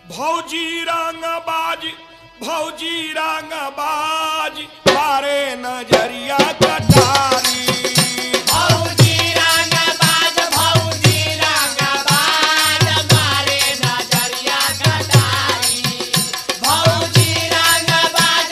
भौजी रंगबाज मारे नजरिया कटारी। भौजी रंगबाज मारे नजरिया कटारी। भौजी रंगबाज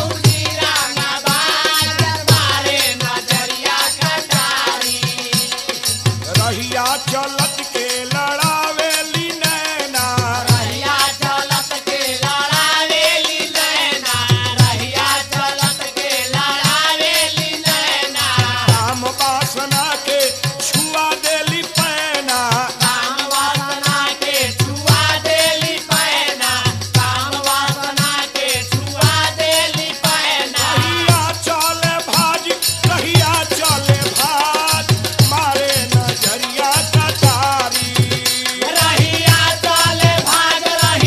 मारे नजरिया कटारी। रहिया चलत के लड़ावेली नैना। रहिया चलत के लड़ावेली नैना। रहिया चलत के लड़ावेली नैना। काम वासना के छुआ देली पैना। काम वासना के छुआ देली पैना। काम वासना के छुआ देली पैना। रहिया चले भाज मारे नजरिया कटारी। रहिया चले भाग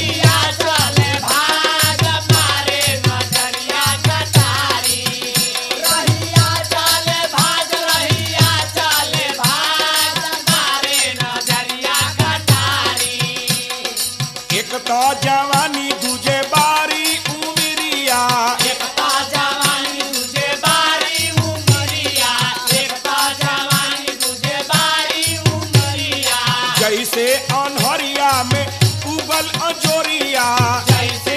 मारे नजरिया कटारी। रहिया चले भाग मारे नजरिया कटारी। एक तो जवानी दूजे बारी उमरिया। एकता जवानी तुझे बारी उमरिया। एकता जवानी तुझे बारी उमरिया। जैसे अनहरिया में उगल अजोरिया। जैसे